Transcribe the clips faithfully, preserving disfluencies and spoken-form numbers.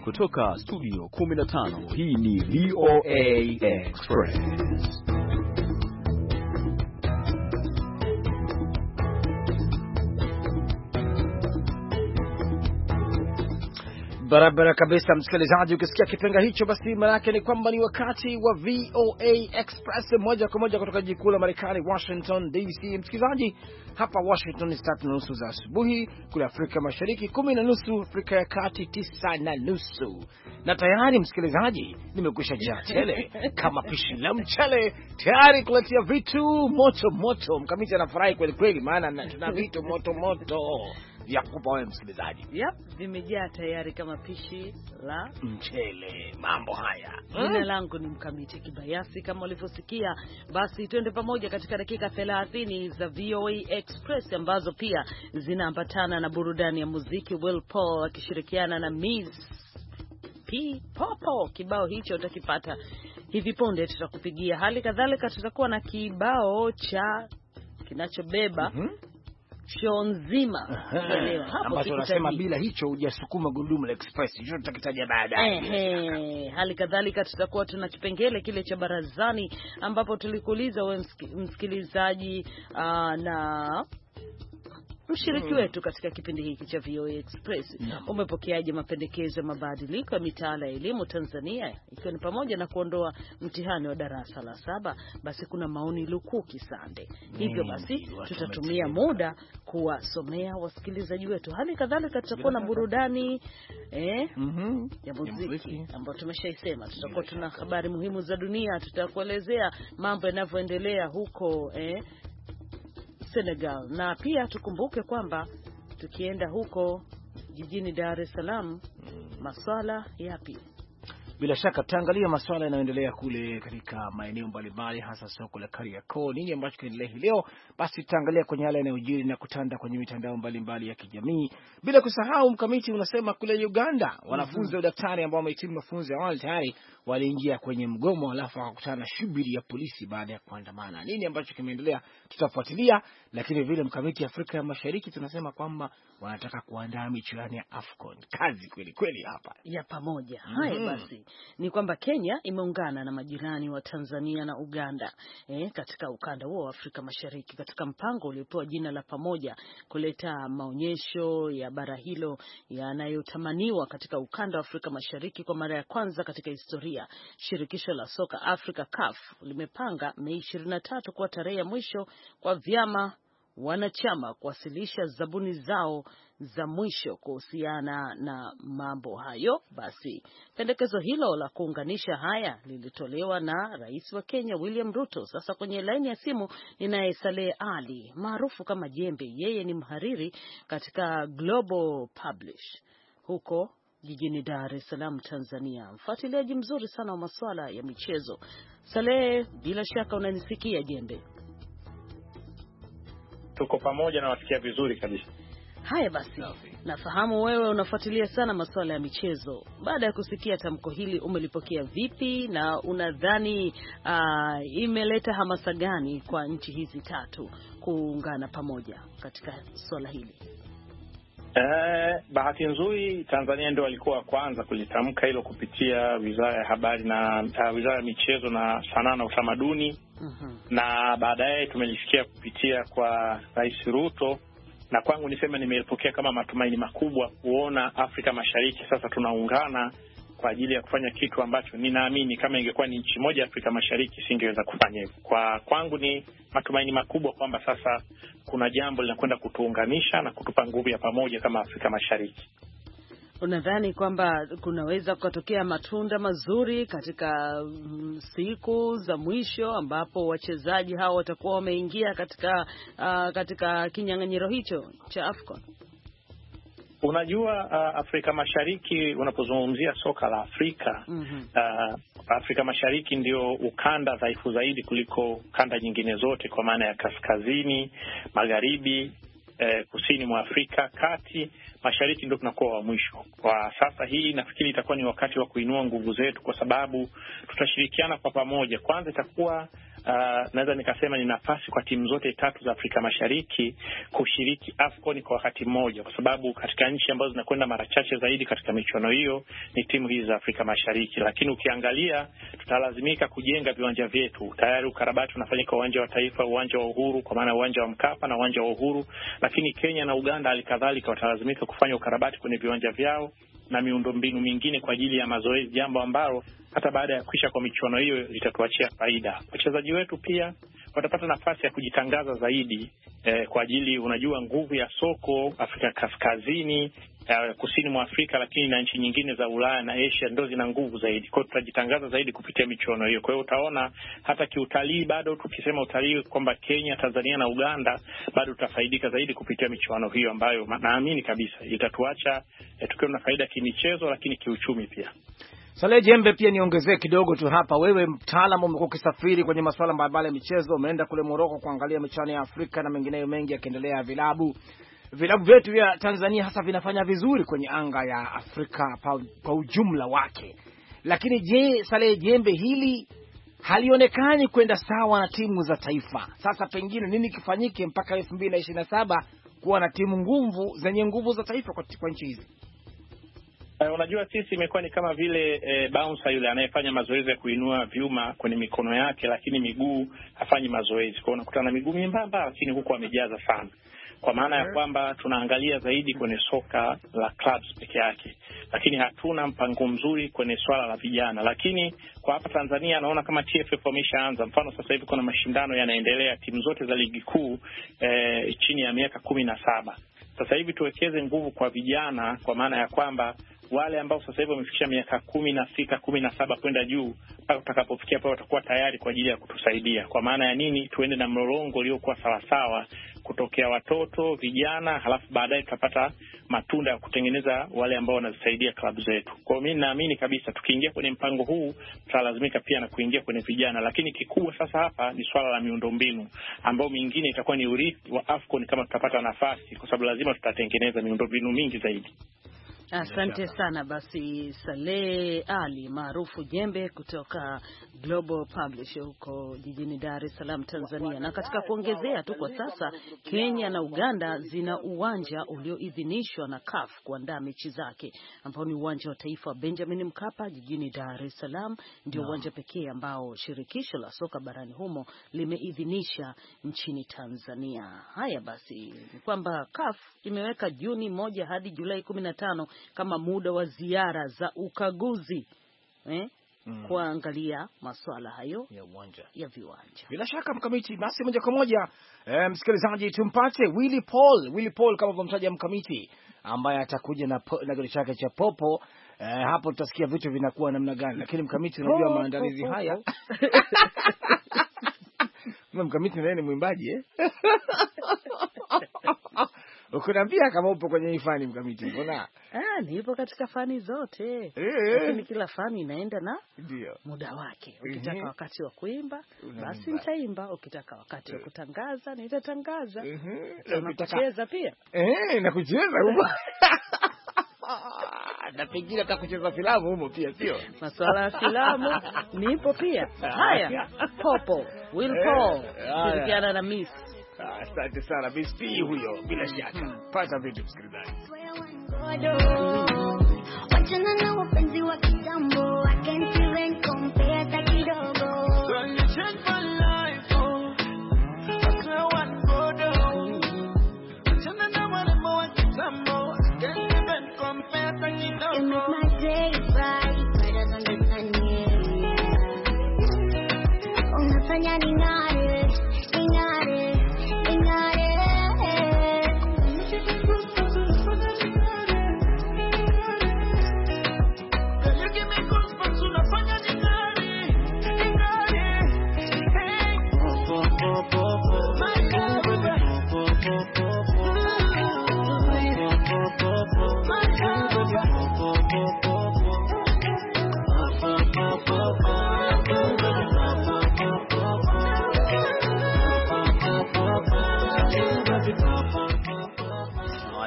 Kutoka studio kumi na tano, hii ni V O A Express. Barabara kabisa msikilizaji, ukisikia kipenga hicho basi maana yake ni kwamba ni wakati wa V O A Express moja kwa moja kutoka jiji kuu la Marekani, Washington D C. Msikilizaji, hapa Washington ni saa tatu na nusu za asubuhi, kule Afrika Mashariki kumi na nusu, Afrika ya Kati tisa na nusu. Na tayari msikilizaji, nimekwisha jaa tele kama pishi la mchele, tayari kuletea vitu moto moto. Mkamiti anafurahi kweli kweli, maana tuna vitu moto moto vya kupa wewe msikilizaji. Yep, vimejaa tayari kama pishi la mchele. Mambo haya. Jina hmm, langu ni Mkamiti Kibayasi kama ulivyosikia. Basi twende pamoja katika dakika thelathini za V O A Express ambazo pia zinaambatana na burudani ya muziki. Will Paul akishirikiana na Miss P Popo. Kibao hicho utakipata hivi punde, tutakupigia. Hali kadhalika tutakuwa na kibao cha kinachobeba mm -hmm. show nzima leo hapo, ambapo tunasema bila hicho hujasukuma gurudumu la Express. Hicho tutakitaja baadaye. Ehe, hali kadhalika tutakuwa tuna kipengele kile cha barazani, ambapo tulikuuliza wewe msikilizaji uh, na mshiriki wetu katika kipindi hiki cha V O A Express, no. Umepokeaje mapendekezo ya mabadiliko ya mitaala ya elimu Tanzania, ikiwa ni pamoja na kuondoa mtihani wa darasa la saba? Basi kuna maoni lukuki sande. Hivyo basi tutatumia muda kuwasomea wasikilizaji wetu. Hali kadhalika tutakuwa na burudani eh mm-hmm. ya muziki ambayo tumeshaisema. Tutakuwa tuna habari muhimu za dunia, tutakuelezea mambo yanavyoendelea huko eh Senegal, na pia tukumbuke kwamba tukienda huko jijini Dar es Salaam, masuala yapi? Bila shaka tutaangalia masuala yanayoendelea kule katika maeneo mbalimbali, hasa soko la Kariakoo. Nini ambacho kinaendelea hii leo? Basi tutaangalia kwenye yale yanayojiri na kutanda kwenye mitandao mbalimbali ya kijamii. Bila kusahau Mkamiti, unasema kule Uganda wanafunzi mm -hmm. wa daktari ambao wamehitimu mafunzo ya awali tayari waliingia kwenye mgomo, alafu wakakutana na shughuli ya polisi baada ya kuandamana. Nini ambacho kimeendelea tutafuatilia, lakini vile Mkamiti, Afrika ya Mashariki tunasema kwamba wanataka kuandaa michuano ya AFCON. Kazi kweli kweli hapa ya pamoja. Mm -hmm. Haya basi ni kwamba Kenya imeungana na majirani wa Tanzania na Uganda eh, katika ukanda huo wa Afrika Mashariki katika mpango uliopewa jina la pamoja kuleta maonyesho ya bara hilo yanayotamaniwa katika ukanda wa Afrika Mashariki kwa mara ya kwanza katika historia. Shirikisho la soka Africa C A F limepanga Mei ishirini na tatu kwa tarehe ya mwisho kwa vyama wanachama kuwasilisha zabuni zao za mwisho kuhusiana na mambo hayo. Basi pendekezo hilo la kuunganisha haya lilitolewa na Rais wa Kenya William Ruto. Sasa kwenye laini ya simu ninaye Saleh Ali maarufu kama Jembe. Yeye ni mhariri katika Global Publish huko jijini Dar es Salaam, Tanzania, mfuatiliaji mzuri sana wa masuala ya michezo. Saleh, bila shaka unanisikia Jembe? Tuko pamoja na wasikia vizuri kabisa. Haya basi, nafahamu wewe unafuatilia sana masuala ya michezo. Baada ya kusikia tamko hili umelipokea vipi, na unadhani uh, imeleta hamasa gani kwa nchi hizi tatu kuungana pamoja katika swala hili? Eh, bahati nzuri Tanzania ndio walikuwa kwanza kulitamka hilo kupitia Wizara ya Habari na uh, Wizara ya Michezo na Sanaa na Utamaduni. Uh-huh. Na baadaye tumelisikia kupitia kwa Rais Ruto, na kwangu niseme nimelipokea kama matumaini makubwa kuona Afrika Mashariki sasa tunaungana kwa ajili ya kufanya kitu ambacho ninaamini kama ingekuwa ni nchi moja Afrika Mashariki singeweza kufanya hivyo. Kwa kwangu ni matumaini makubwa kwamba sasa kuna jambo linakwenda kutuunganisha na kutupa nguvu ya pamoja kama Afrika Mashariki. Unadhani kwamba kunaweza kutokea matunda mazuri katika siku za mwisho ambapo wachezaji hao watakuwa wameingia katika uh, katika kinyang'anyiro hicho cha AFCON? Unajua uh, Afrika Mashariki unapozungumzia soka la Afrika, mm-hmm. uh, Afrika Mashariki ndio ukanda dhaifu zaidi kuliko kanda nyingine zote, kwa maana ya kaskazini, magharibi, eh, kusini mwa Afrika, kati, mashariki ndio tunakuwa wa mwisho. Kwa sasa hii nafikiri itakuwa ni wakati wa kuinua nguvu zetu, kwa sababu tutashirikiana kwa pamoja. Kwanza itakuwa uh, naweza nikasema ni nafasi kwa timu zote tatu za Afrika Mashariki kushiriki AFCON kwa wakati mmoja, kwa sababu katika nchi ambazo zinakwenda mara chache zaidi katika michuano hiyo ni timu hizi za Afrika Mashariki. Lakini ukiangalia, tutalazimika kujenga viwanja vyetu. Tayari ukarabati unafanyika uwanja wa Taifa, uwanja wa Uhuru kwa maana uwanja wa Mkapa na uwanja wa Uhuru, lakini Kenya na Uganda alikadhalika watalazimika kufanya ukarabati kwenye viwanja vyao na miundombinu mingine kwa ajili ya mazoezi, jambo ambalo hata baada ya kuisha kwa michuano hiyo litatuachia faida. Wachezaji wetu pia watapata nafasi ya kujitangaza zaidi eh, kwa ajili, unajua, nguvu ya soko Afrika Kaskazini, eh, kusini mwa Afrika, lakini na nchi nyingine za Ulaya na Asia ndio zina nguvu zaidi. Kwa hiyo tutajitangaza zaidi kupitia michuano hiyo. Kwa hiyo utaona hata kiutalii, bado tukisema utalii kwamba Kenya, Tanzania na Uganda, bado tutafaidika zaidi kupitia michuano hiyo ambayo naamini kabisa itatuacha eh, tukiwa na faida kimichezo, lakini kiuchumi pia. Saleh Jembe, pia niongezee kidogo tu hapa. Wewe mtaalamu, umekuwa ukisafiri kwenye masuala mbalimbali ya michezo, umeenda kule Morocco kuangalia michuano ya Afrika na mengineyo mengi yakiendelea. Vilabu vilabu vyetu vya Tanzania hasa vinafanya vizuri kwenye anga ya Afrika pa, kwa ujumla wake. Lakini je, Saleh Jembe, hili halionekani kwenda sawa na timu za taifa. Sasa pengine nini kifanyike mpaka elfu mbili na ishirini na saba kuwa na timu nguvu zenye nguvu za taifa kwa, kwa nchi hizi? Uh, unajua sisi imekuwa ni kama vile eh, bouncer yule anayefanya mazoezi ya kuinua vyuma kwenye mikono yake, lakini miguu hafanyi mazoezi. Kwa hiyo unakutana miguu miembamba, lakini huko amejaza sana. Kwa maana ya kwamba tunaangalia zaidi kwenye soka la clubs peke yake, lakini hatuna mpango mzuri kwenye swala la vijana. Lakini kwa hapa Tanzania naona kama T F F wameshaanza. Mfano sasa hivi kuna mashindano yanaendelea, timu zote za ligi kuu eh, chini ya miaka kumi na saba. Sasa hivi tuwekeze nguvu kwa vijana, kwa maana ya kwamba wale ambao sasa hivi wamefikisha miaka kumi na sita, kumi na saba kwenda juu, mpaka tutakapofikia pale watakuwa tayari kwa ajili ya kutusaidia. Kwa maana ya nini? Tuende na mlolongo uliokuwa sawa sawa, kutokea watoto, vijana, halafu baadaye tutapata matunda ya kutengeneza wale ambao wanazisaidia klabu zetu. Kwa hiyo mimi naamini kabisa tukiingia kwenye mpango huu tutalazimika pia na kuingia kwenye vijana, lakini kikubwa sasa hapa ni swala la miundombinu, ambao mingine itakuwa ni urithi wa AFCON kama tutapata nafasi, kwa sababu lazima tutatengeneza miundombinu mingi zaidi. Asante sana. Basi Saleh Ali maarufu Jembe kutoka Global Publisher huko jijini Dar es Salaam, Tanzania. Na katika kuongezea tu, kwa sasa Kenya na Uganda zina uwanja ulioidhinishwa na C A F kuandaa mechi zake, ambao ni uwanja wa taifa wa Benjamin Mkapa jijini Dar es Salaam. Ndio no. uwanja pekee ambao shirikisho la soka barani humo limeidhinisha nchini Tanzania. Haya basi, ni kwamba C A F imeweka Juni moja hadi Julai kumi na tano kama muda wa ziara za ukaguzi eh, mm. kuangalia masuala hayo ya uwanja ya viwanja. Bila shaka Mkamiti, basi moja kwa moja eh, msikilizaji, tumpate Willy Paul. Willy Paul kama vumtaja Mkamiti, ambaye atakuja na, na gari chake cha popo. Eh, hapo tutasikia vitu vinakuwa namna gani, lakini Mkamiti, unajua maandalizi haya Mkamiti naye ni mwimbaji eh? Ukuniambia kama upo kwenye hii fani Mkamiti, mbona? Ah, nipo katika fani zote. Eh, lakini kila fani inaenda na ndio muda wake. Ukitaka uh-huh. wakati wa kuimba, basi nitaimba. Ukitaka wakati wa kutangaza, nitatangaza. Uh-huh. Na kucheza pia. Eh, na kucheza huko. Na pengine hata kucheza filamu humo pia, sio? Masuala ya filamu nipo pia. Haya, Popo, Will Paul, shirikiana na Miss. Asante sana Miss P huyo, bila shaka. Pata vitu msikilizaji. Wachana na wapenzi wa kitambo, I can't even compare hata kidogo. You make my day bright, brighter than the sun, yeah. Unafanya ning'are, ning'are, ning'are. You give me goosebumps,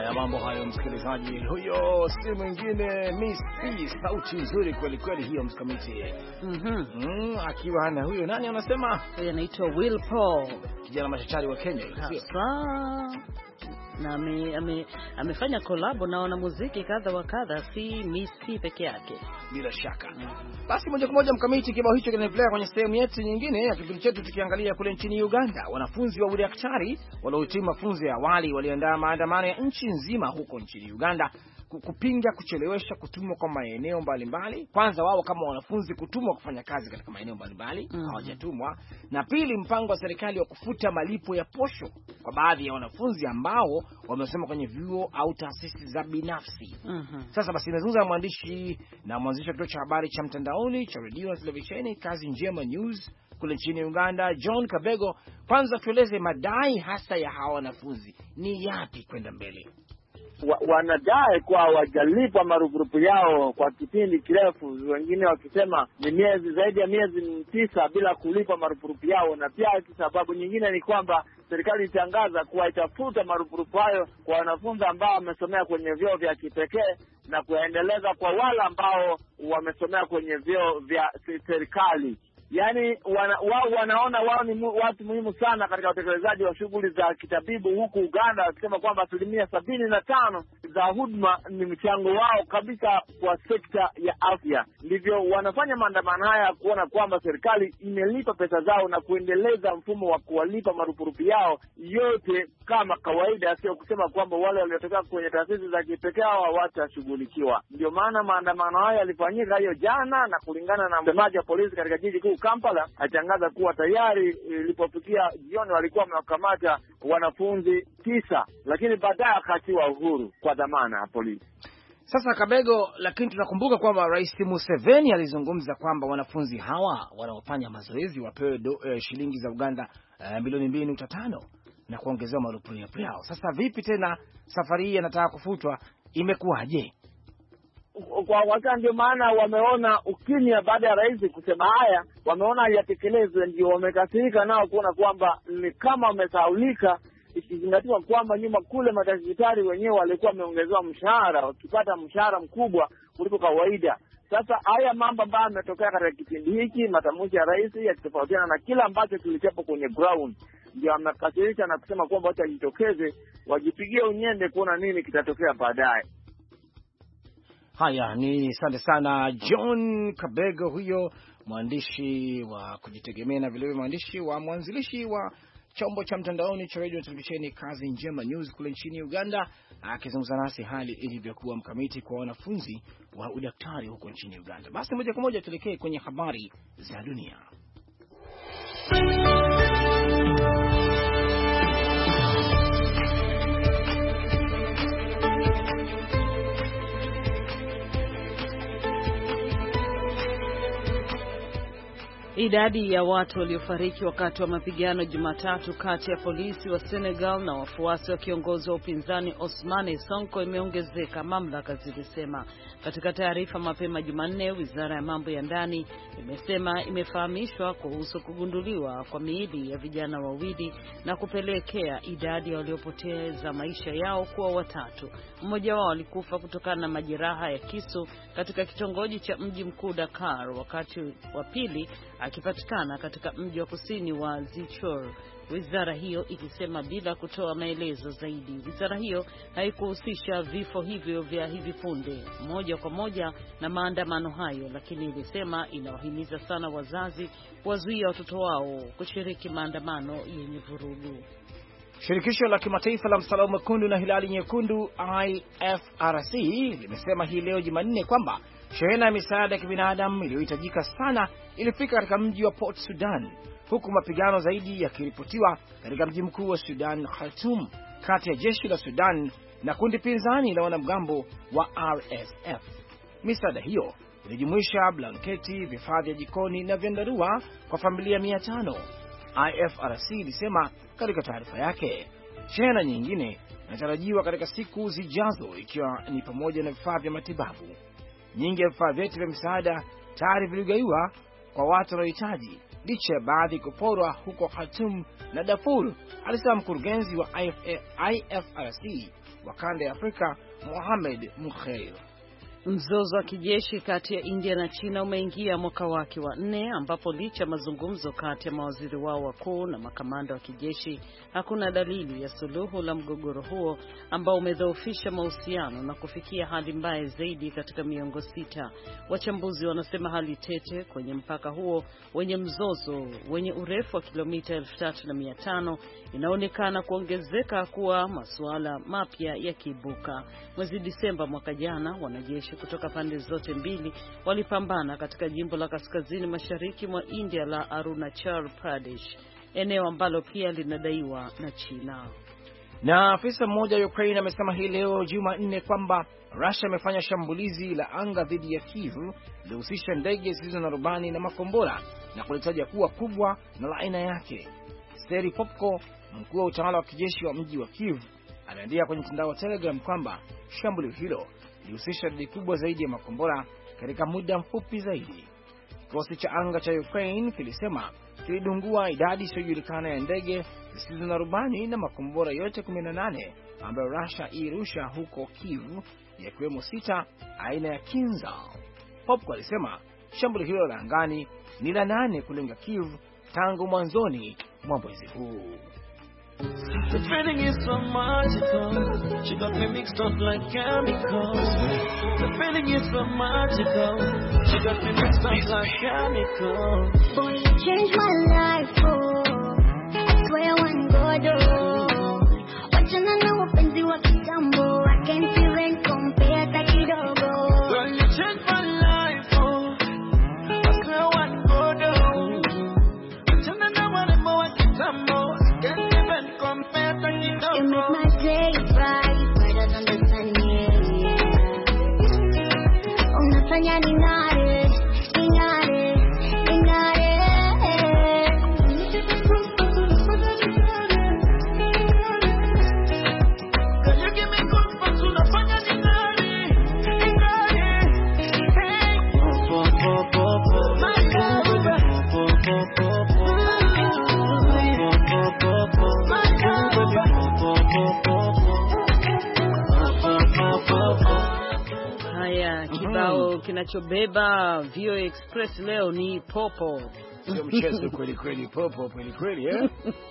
Haya, mambo hayo msikilizaji, huyo si mwingine Miss P, sauti nzuri kweli kweli hiyo mkamiti. Mhm. Mm, akiwa na huyo nani anasema? Yeye anaitwa Will Paul, kijana machachari wa Kenya, sio? Sawa. Na ame, ame, amefanya kolabo na wanamuziki kadha wa kadha, si Miss P peke yake. Bila shaka. Basi moja kwa moja mkamiti, kibao hicho kinaendelea kwenye sehemu yetu nyingine ya kipindi chetu, tukiangalia kule nchini Uganda. Wanafunzi wa udaktari waliohitimu mafunzo ya awali waliandaa maandamano ya nchi nzima huko nchini Uganda kupinga kuchelewesha kutumwa kwa maeneo mbalimbali. Kwanza wao kama wanafunzi kutumwa kufanya kazi katika maeneo mbalimbali mm -hmm. hawajatumwa, na pili mpango wa serikali wa kufuta malipo ya posho kwa baadhi ya wanafunzi ambao wamesoma kwenye vyuo au taasisi za binafsi. mm -hmm. Sasa basi nazungumza na mwandishi na mwanzilishi wa kituo cha habari cha mtandaoni cha radio na televisheni Kazi Njema News kule nchini Uganda, John Kabego. Kwanza tueleze madai hasa ya hawa wanafunzi ni yapi kwenda mbele? Wa, wanadai kwa wajalipwa marupurupu yao kwa kipindi kirefu, wengine wakisema ni miezi zaidi ya miezi tisa bila kulipa marupurupu yao, na pia sababu nyingine ni kwamba serikali itangaza kuwa itafuta marupurupu hayo kwa wanafunzi ambao wamesomea kwenye vyuo vya kipekee na kuendeleza kwa wale ambao wamesomea kwenye vyuo vya serikali. Yaani wana, wao wanaona wao ni mu, watu muhimu sana katika utekelezaji wa shughuli za kitabibu huku Uganda, wakisema kwamba asilimia sabini na tano za huduma ni mchango wao kabisa kwa sekta ya afya. Ndivyo wanafanya maandamano haya kuona kwamba serikali imelipa pesa zao na kuendeleza mfumo wa kuwalipa marupurupu yao yote kama kawaida, sio kusema kwamba wale waliotoka kwenye taasisi za kipekee hawatashughulikiwa. Ndio maana maandamano haya yalifanyika hiyo jana, na kulingana na msemaji wa polisi katika jiji kuu Kampala atangaza kuwa tayari ilipofikia jioni walikuwa wamewakamata wanafunzi tisa, lakini baadaye akaachiwa uhuru kwa dhamana ya polisi. Sasa Kabego, lakini tunakumbuka kwamba Rais Museveni alizungumza kwamba wanafunzi hawa wanaofanya mazoezi wapewe do, eh, shilingi za Uganda eh, milioni mbili nukta tano na kuongezewa marupurupu yao. Sasa vipi tena safari hii anataka kufutwa, imekuwaje? Kwa wakati ndio maana wameona ukimya baada ya rais kusema haya, wameona yatekelezwe, ndio wamekasirika nao kuona kwamba ni kama wamesaulika, ikizingatiwa kwamba nyuma kule madaktari wenyewe walikuwa wameongezewa mshahara, wakipata mshahara mkubwa kuliko kawaida. Sasa haya mambo ambayo yametokea katika kipindi hiki, matamshi ya rais yakitofautiana na kila ambacho kilichopo kwenye ground, ndio wamekasirisha na kusema kwamba wacha jitokeze wajipigie unyende kuona nini kitatokea baadaye. Haya, ni asante sana John Kabego, huyo mwandishi wa kujitegemea na vile mwandishi wa mwanzilishi wa chombo cha mtandaoni cha radio na televisheni Kazi Njema News kule nchini Uganda, akizungumza nasi hali ilivyokuwa mkamiti kwa wanafunzi wa udaktari huko nchini Uganda. Basi moja kwa moja tuelekee kwenye habari za dunia. Idadi ya watu waliofariki wakati wa mapigano Jumatatu kati ya polisi wa Senegal na wafuasi wa kiongozi wa upinzani Ousmane Sonko imeongezeka, mamlaka zilisema. Katika taarifa mapema Jumanne, Wizara ya Mambo ya Ndani imesema imefahamishwa kuhusu kugunduliwa kwa miili ya vijana wawili na kupelekea idadi ya waliopoteza maisha yao kuwa watatu. Mmoja wao alikufa kutokana na majeraha ya kisu katika kitongoji cha mji mkuu Dakar, wakati wa pili akipatikana katika mji wa kusini wa Zichor, wizara hiyo ikisema bila kutoa maelezo zaidi. Wizara hiyo haikuhusisha vifo hivyo vya hivi punde moja kwa moja na maandamano hayo, lakini ilisema inawahimiza sana wazazi kuwazuia watoto wao kushiriki maandamano yenye vurugu. Shirikisho la kimataifa la Msalaba Mwekundu na Hilali Nyekundu I F R C limesema hii leo Jumanne kwamba shehena ya misaada ya kibinadamu iliyohitajika sana ilifika katika mji wa Port Sudan, huku mapigano zaidi yakiripotiwa katika mji mkuu wa Sudan, Khartoum, kati ya jeshi la Sudan na kundi pinzani la wanamgambo wa R S F. Misaada hiyo ilijumuisha blanketi, vifaa vya jikoni na vyandarua kwa familia mia tano. I F R C ilisema katika taarifa yake. Shehena nyingine inatarajiwa katika siku zijazo, ikiwa ni pamoja na vifaa vya matibabu. Nyingi ya vifaa vyetu vya misaada tayari viligaiwa kwa watu wanaohitaji, licha ya baadhi kuporwa huko Khartoum na Darfur, alisema mkurugenzi wa I F R C wa kanda ya Afrika Mohamed Mukhair. Mzozo wa kijeshi kati ya India na China umeingia mwaka wake wa nne, ambapo licha mazungumzo kati ya mawaziri wao wakuu na makamanda wa kijeshi, hakuna dalili ya suluhu la mgogoro huo ambao umedhoofisha mahusiano na kufikia hali mbaya zaidi katika miongo sita. Wachambuzi wanasema hali tete kwenye mpaka huo wenye mzozo wenye urefu wa kilomita elfu tatu na mia tano inaonekana kuongezeka kuwa masuala mapya yakiibuka. Mwezi Disemba mwaka jana, wanajeshi kutoka pande zote mbili walipambana katika jimbo la kaskazini mashariki mwa India la Arunachal Pradesh, eneo ambalo pia linadaiwa na China. Na afisa mmoja wa Ukraine amesema hii leo Jumanne kwamba Russia imefanya shambulizi la anga dhidi ya Kyiv lililohusisha ndege zisizo na rubani na makombora na kulitaja kuwa kubwa na la aina yake. Serhiy Popko, mkuu wa utawala wa kijeshi wa mji wa Kyiv, ameandika kwenye mtandao wa Telegram kwamba shambulio hilo lilihusisha idadi kubwa zaidi ya makombora katika muda mfupi zaidi. Kikosi cha anga cha Ukraine kilisema kilidungua idadi isiyojulikana ya ndege zisizo na rubani na makombora yote kumi na nane ambayo Russia ilirusha huko Kyiv, yakiwemo sita aina ya Kinzhal. Popko alisema shambulio hilo la angani ni la nane kulenga Kyiv tangu mwanzoni mwa mwezi huu. The feeling is so magical. She got me mixed up like chemicals. The feeling is so magical. She got me mixed up like chemicals. Boy, you changed my life, oh. I swear one God, oh. Wachana na wapenzi wa kitambo. I can't even compare hata kidogo. Girl, you changed my life, oh. I swear one God, oh. Wachana na warembo wa kitambo. You make my day bright, brighter than the sun, yeah, yeah. Unafanya ning'are, ning'are, ning'are. Girl, you give me comfort, unafanya ning'are, ning'are. Hey, po po po po, my God, po po po po, po po po po, my God. Haya, kibao kinachobeba V O A Express leo ni Popo. Sio mchezo kweli kweli, Popo kweli kweli, eh?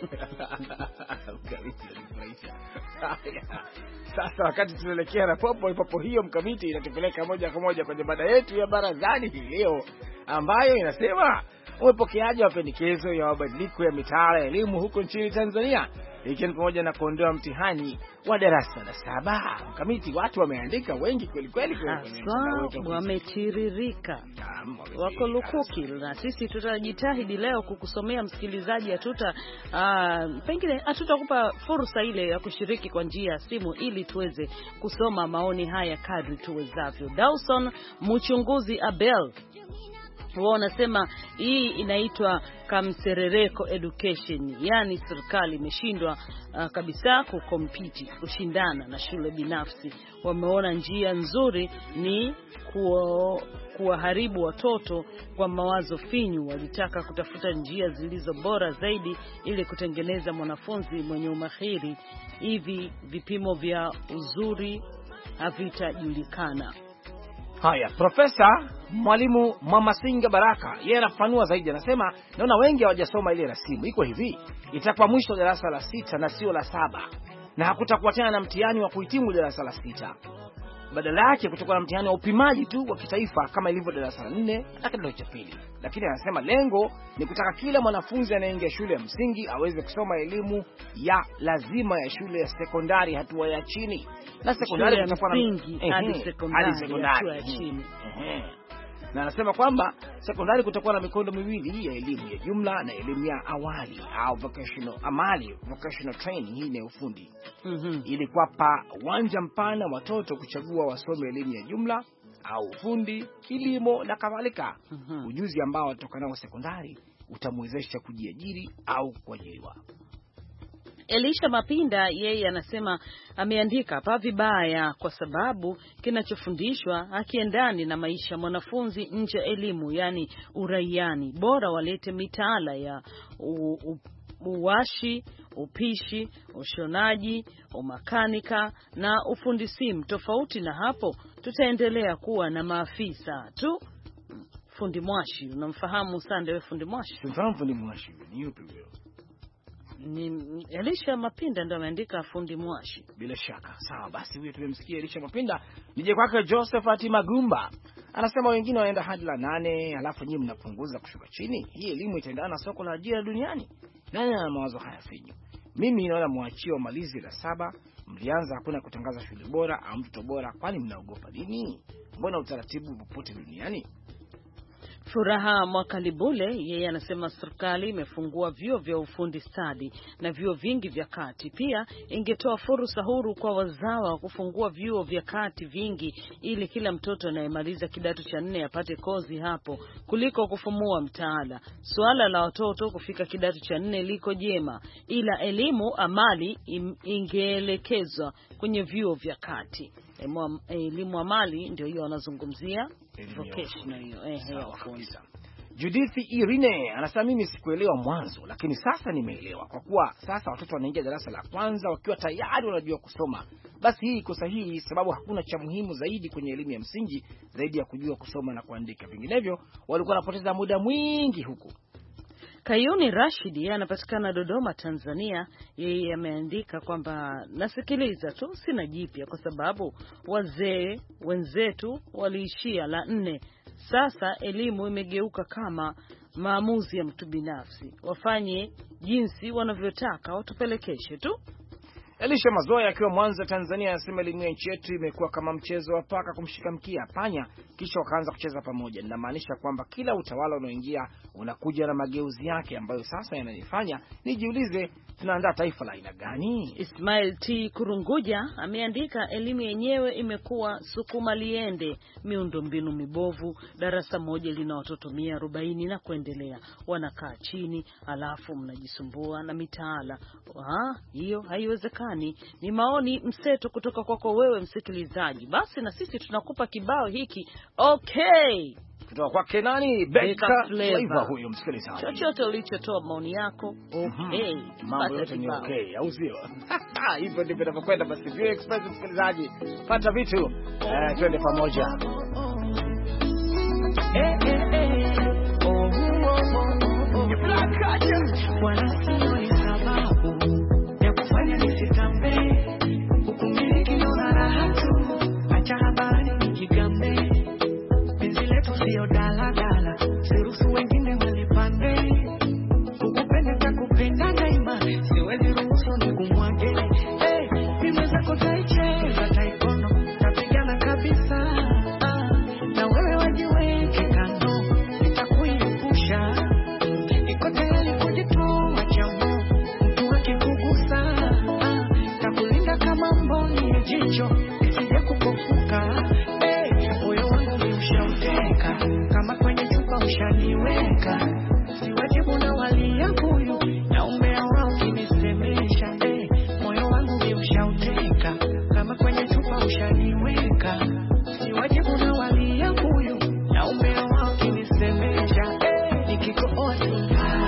Sasa wakati tunaelekea na Popo, Popo hiyo mkamiti inatupeleka moja kwa moja kwenye mada yetu ya barazani hii leo, ambayo inasema umepokeaje mapendekezo ya mabadiliko ya mitaala ya elimu huko nchini Tanzania, ikiwa ni pamoja na kuondoa mtihani wa darasa la saba. Mkamiti, watu wameandika wengi kweli kweli kwenye mtandao, wametiririka, wako lukuki, na sisi tutajitahidi leo kukusomea msikilizaji. Hatuta uh, pengine hatutakupa fursa ile ya kushiriki kwa njia ya simu ili tuweze kusoma maoni haya kadri tuwezavyo. Dawson Mchunguzi Abel wao wanasema hii inaitwa kamserereko education, yani serikali imeshindwa uh, kabisa kukompiti, kushindana na shule binafsi. Wameona njia nzuri ni kuwa, kuwaharibu watoto kwa mawazo finyu. Walitaka kutafuta njia zilizo bora zaidi ili kutengeneza mwanafunzi mwenye umahiri. Hivi vipimo vya uzuri havitajulikana. Haya, Profesa Mwalimu Mamasinga Baraka yeye anafanua zaidi, anasema naona wengi hawajasoma ile rasimu. Iko hivi, itakuwa mwisho darasa la sita na sio la saba, na hakutakuwa tena na mtihani wa kuhitimu darasa la sita. Badala yake kutakuwa na mtihani wa upimaji tu wa kitaifa kama ilivyo darasa la nne na kidato cha pili. Lakini anasema lengo ni kutaka kila mwanafunzi anayeingia shule ya msingi aweze kusoma elimu ya lazima ya shule ya sekondari hatua ya chini, na sekondari kutakuwa na msingi hadi sekondari hatua ya chini. Na anasema kwamba sekondari kutakuwa na mikondo miwili ya elimu ya jumla na elimu ya awali au vocational amali, vocational training hii ni ufundi. Mm-hmm. Ili kuwapa uwanja mpana watoto kuchagua wasome elimu ya jumla au ufundi, kilimo na kadhalika. Mm-hmm. Ujuzi ambao watokanao sekondari utamwezesha kujiajiri au kuajiriwa. Elisha Mapinda yeye anasema ameandika hapa vibaya kwa sababu kinachofundishwa hakiendani na maisha mwanafunzi nje elimu, yani uraiani. Bora walete mitaala ya u, u, uwashi, upishi, ushonaji, umakanika na ufundi simu. Tofauti na hapo, tutaendelea kuwa na maafisa tu. Fundi mwashi, unamfahamu Sande wewe fundi mwashi? Simfahamu fundi mwashi, ni yupi huyo? Ni Elisha Mapinda ndio ameandika fundi mwashi. Bila shaka. Sawa basi, huyo tumemsikia Elisha Mapinda. Nije kwake Josephat Magumba. Anasema wengine wanaenda hadi la nane, halafu nyinyi mnapunguza kushuka chini. Hii elimu itaendana na soko la ajira duniani. Nani ana mawazo haya finyu? Mimi naona mwachie wamalizi la saba. Mlianza hakuna kutangaza shule bora au mtoto bora, kwani mnaogopa nini? Mbona utaratibu popote duniani? Furaha Mwakalibule yeye anasema serikali imefungua vyuo vya ufundi stadi na vyuo vingi vya kati. Pia ingetoa fursa huru kwa wazawa kufungua vyuo vya kati vingi ili kila mtoto anayemaliza kidato cha nne apate kozi hapo kuliko kufumua mtaala. Suala la watoto kufika kidato cha nne liko jema, ila elimu amali ingeelekezwa kwenye vyuo vya kati. Elimu amali ndio hiyo wanazungumzia. Vocational hiyo eh hiyo. Judith Irene anasema mimi sikuelewa mwanzo, lakini sasa nimeelewa, kwa kuwa sasa watoto wanaingia darasa la kwanza wakiwa tayari wanajua kusoma. Basi hii iko sahihi, sababu hakuna cha muhimu zaidi kwenye elimu ya msingi zaidi ya kujua kusoma na kuandika. Vinginevyo walikuwa wanapoteza muda mwingi huku. Kayuni Rashidi anapatikana Dodoma, Tanzania. Yeye ameandika kwamba nasikiliza tu, sina jipya kwa sababu wazee wenzetu waliishia la nne. Sasa elimu imegeuka kama maamuzi ya mtu binafsi. Wafanye jinsi wanavyotaka, watupelekeshe tu. Elisha Mazoya akiwa Mwanza, Tanzania anasema elimu ya nchi yetu imekuwa kama mchezo wa paka kumshika mkia panya kisha wakaanza kucheza pamoja. Ninamaanisha kwamba kila utawala unaoingia unakuja na mageuzi yake ambayo sasa yananifanya nijiulize tunaandaa taifa la aina gani? Ismail T Kurunguja ameandika elimu yenyewe imekuwa sukuma liende, miundombinu mibovu, darasa moja lina watoto mia arobaini na kuendelea, wanakaa chini alafu mnajisumbua na mitaala. Ah, hiyo haiwezekani. Ni maoni mseto kutoka kwako wewe msikilizaji. Basi na sisi tunakupa kibao hiki. Okay. Kutoka kwake nani? Beka Flavor huyo msikilizaji. Chochote ulichotoa maoni yako, okay. Mambo yote ni okay, au sio? Hivyo ndivyo tunavyokwenda basi. View Express msikilizaji. Pata vitu, eh, twende pamoja. Eh eh eh. Oh oh oh. You black catcher. Wanasema ni sababu ya kufanya nisitambe. Ukumiliki na raha tu. Acha habari nijigambe. Sio dala dala, siruhusu wengine walipande. Ukupenda takupenda daima, siwezi ruhusu nikumwage. Eh, nimeweza kutaicheza taikono, tapigana kabisa. Ah, na wewe wajiweke kando, nitakuepusha. Niko tayari kujitoa chamo, mtu akikugusa. Ah, takulinda kama mboni ya jicho, isije kukufuka. Kama kwenye chupa ushaniweka, si wajibu na wali ya huyu, na umbea wao kinisemesha. Eh, moyo wangu mi ushauteka. Kama kwenye chupa ushaniweka, si wajibu na wali ya huyu, na umbea wao kinisemesha. Eh, nikikooa tu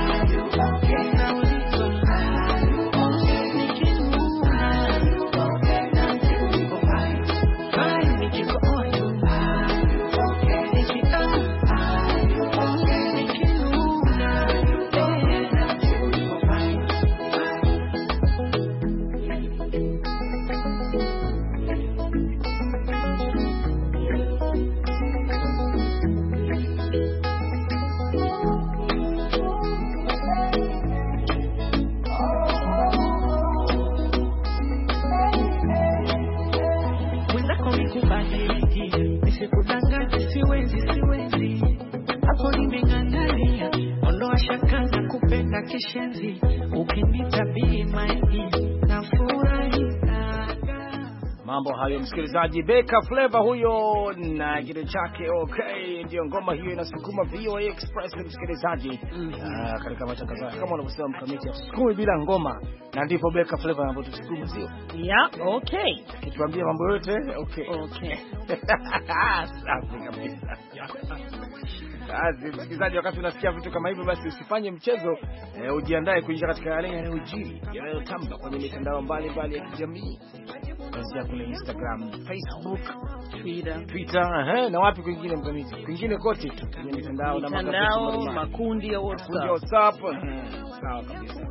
kishenzi ukinita be my na furahi. Mambo hayo msikilizaji. Beka Flavor huyo na kitu chake okay, ndio ngoma hiyo inasukuma V O A Express msikilizaji. Mm -hmm. Ah, katika matangazo kama unavyosema mkamiti sukumi bila ngoma, na ndipo Beka Flavor anapotusukuma sio? Yeah, okay. Kituambia mambo yote okay. Okay. Safi kabisa. Basi msikilizaji, wakati unasikia vitu kama hivyo, basi usifanye mchezo, eh, ujiandae kuingia katika yale yanayojiri, yanayotamba kwenye mitandao mbalimbali ya kijamii, kuanzia kule Instagram, Facebook, Twitter, Twitter, eh, na wapi kwingine mkamiti, kwingine kote tu kwenye mitandao na mitandao, makundi ya WhatsApp. WhatsApp. Sawa kabisa.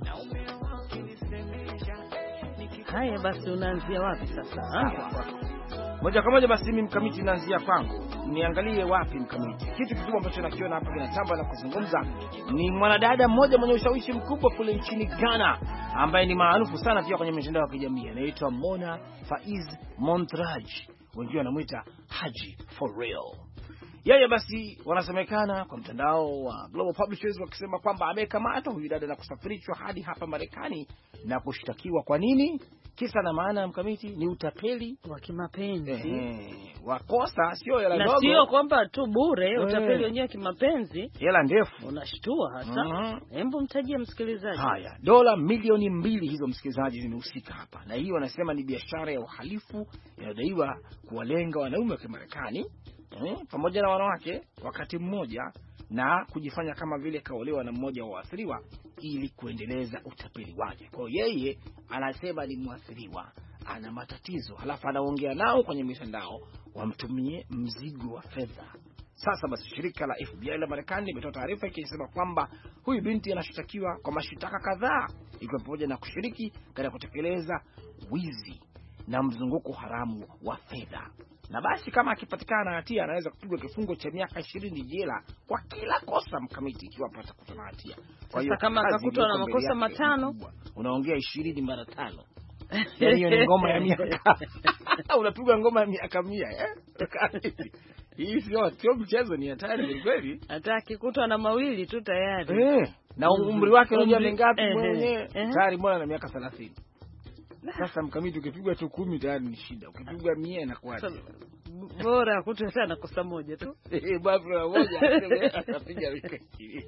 Haya basi, unaanzia wapi sasa? Moja kwa moja basi mimi mkamiti naanzia kwangu. Niangalie wapi mkamiti. Kitu kikubwa ambacho nakiona hapa kinatamba na kuzungumza ni mwanadada mmoja mwenye ushawishi mkubwa kule nchini Ghana, ambaye ni maarufu sana pia kwenye mitandao ya kijamii. Anaitwa Mona Faiz Montraj. Wengine wanamuita Haji for real. Yeye basi wanasemekana kwa mtandao wa Global Publishers wakisema kwamba amekamatwa huyu dada na kusafirishwa hadi hapa Marekani na kushtakiwa. Kwa nini? Kisa na maana mkamiti ni utapeli wa kimapenzi. Eh, wakosa sio hela ndogo. Na sio kwamba tu bure, utapeli wenyewe kimapenzi. Hela ndefu. Unashtua hasa. Mm-hmm. Hebu mtajie msikilizaji. Haya, dola milioni mbili hizo msikilizaji zimehusika hapa. Na hiyo wanasema ni biashara ya uhalifu inadaiwa kuwalenga wanaume wa Kimarekani eh, pamoja na wanawake wakati mmoja, na kujifanya kama vile kaolewa na mmoja wa waathiriwa ili kuendeleza utapeli wake. Kwa hiyo yeye anasema ni mwathiriwa, ana matatizo, halafu anaongea nao kwenye mitandao wamtumie mzigo wa fedha. Sasa basi shirika la F B I la Marekani limetoa taarifa ikisema kwamba huyu binti anashtakiwa kwa mashitaka kadhaa, ikiwa pamoja na kushiriki katika kutekeleza wizi na mzunguko haramu wa fedha. Na basi kama akipatikana na hatia anaweza kupigwa kifungo cha miaka ishirini jela kwa kila kosa mkamiti, ikiwa pata kutana hatia. Kwa hiyo kama akakutwa na makosa matano unaongea ishirini mara tano. Yaani hiyo ni ngoma ya miaka. Unapiga ngoma ya miaka mia eh? Hii sio sio mchezo, ni hatari kweli. Hata akikutwa na mawili tu tayari. Eh, na umri wake unajua ni ngapi mwenyewe? Tayari mbona na miaka thelathini. Sasa mkamiti ukipigwa tu kumi tayari ni shida. Ukipigwa mia inakuwa bora kutwa sana kosa moja tu. Eh, basi moja atapiga wiki.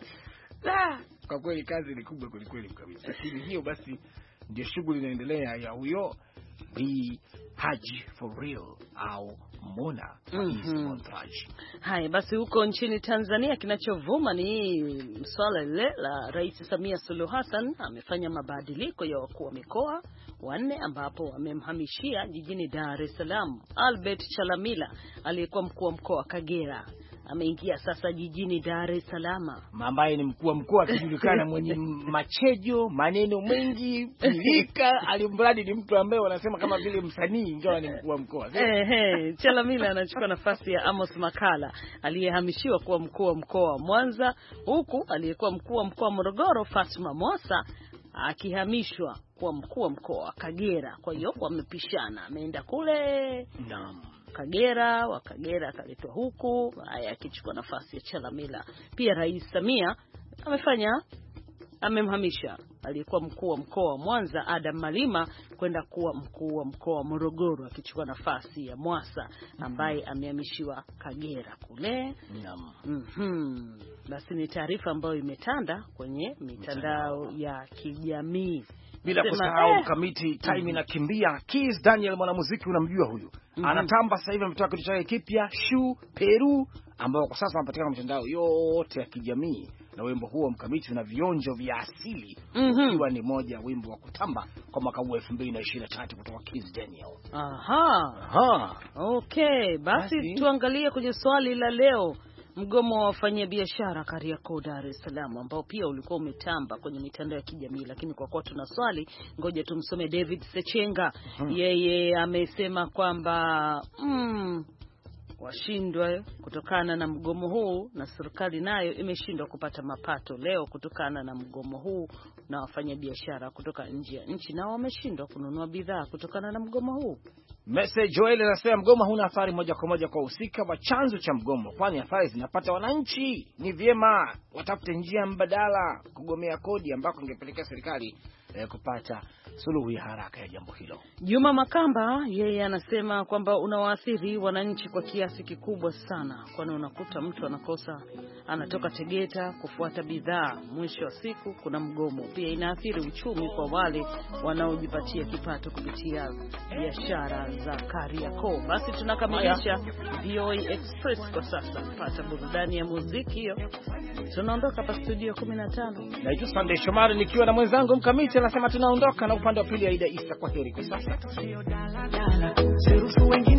Kwa kweli kazi ni kubwa kweli kweli kabisa. Lakini hiyo basi ndio shughuli inaendelea ya huyo Bi Haji for real au Mona Faiz Montraj. Hai basi, huko nchini Tanzania kinachovuma ni swala lile la Rais Samia Suluhu Hassan amefanya mabadiliko ya wakuu wa mikoa wanne, ambapo amemhamishia jijini Dar es Salaam Albert Chalamila aliyekuwa mkuu wa mkoa wa Kagera. Ameingia sasa jijini Dar es Salaam, ambaye ni mkuu wa mkoa akijulikana mwenye machejo, maneno mengi, pilika, alimradi ni mtu ambaye wanasema kama vile msanii ingawa ni mkuu wa mkoa. Eh eh, Chalamila anachukua nafasi ya Amos Makala aliyehamishiwa kuwa mkuu wa mkoa wa Mwanza, huku aliyekuwa mkuu wa mkoa wa Morogoro Fatuma Mosa akihamishwa kuwa mkuu wa mkoa wa Kagera. Kwa hiyo wamepishana, ameenda kule Naam. Kagera, wa Kagera akaletwa huku, haya akichukua nafasi ya Chalamila. Pia Rais Samia amefanya amemhamisha aliyekuwa mkuu wa mkoa wa Mwanza Adam Malima kwenda kuwa mkuu wa mkoa wa Morogoro, akichukua nafasi ya Mwasa ambaye amehamishiwa Kagera kule. Naam. Mhm. Basi ni taarifa ambayo imetanda kwenye mitandao ya kijamii. Bila kusahau eh, kamiti time inakimbia. Keys Daniel, mwanamuziki unamjua huyu? Mm -hmm. Anatamba sasa hivi, ametoa kitu chake kipya Shu Peru, ambao kwa sasa wanapatikana mitandao yote ya kijamii, na wimbo huo mkamiti una vionjo vya asili. Mm -hmm. Ikiwa ni moja wimbo wa kutamba kwa mwaka huu elfu mbili na ishirini na tatu kutoka Keys Daniel. Aha. Aha. Okay, basi, basi tuangalie kwenye swali la leo. Mgomo wa wafanyabiashara Kariakoo Dar es Salaam ambao pia ulikuwa umetamba kwenye mitandao ya kijamii, lakini kwa kuwa tuna swali, ngoja tumsome David Sechenga. Hmm. Yeye amesema kwamba mm, washindwa kutokana na mgomo huu, na serikali nayo imeshindwa kupata mapato leo kutokana na mgomo huu, na wafanyabiashara kutoka nje ya nchi nao wameshindwa kununua bidhaa kutokana na mgomo huu. Message Joel anasema mgomo huna athari moja kwa moja kwa husika wa chanzo cha mgomo, kwani athari zinapata wananchi. Ni vyema watafute njia mbadala kugomea kodi ambako ingepelekea serikali eh, kupata suluhu ya haraka ya jambo hilo. Juma Makamba yeye anasema kwamba unawaathiri wananchi kwa kiasi kikubwa sana, kwani unakuta mtu anakosa anatoka Tegeta kufuata bidhaa. Mwisho wa siku kuna mgomo. Pia inaathiri uchumi kwa wale wanaojipatia kipato kupitia biashara za Kariakoo. Basi tunakamilisha V O A Express kwa sasa. Pata burudani ya muziki hiyo. Tunaondoka hapa studio kumi na tano. Naitwa Sunday Shomari nikiwa na mwenzangu Mkamiti, anasema tunaondoka, na upande wa pili Aida Isa. Kwa heri kwa sasa.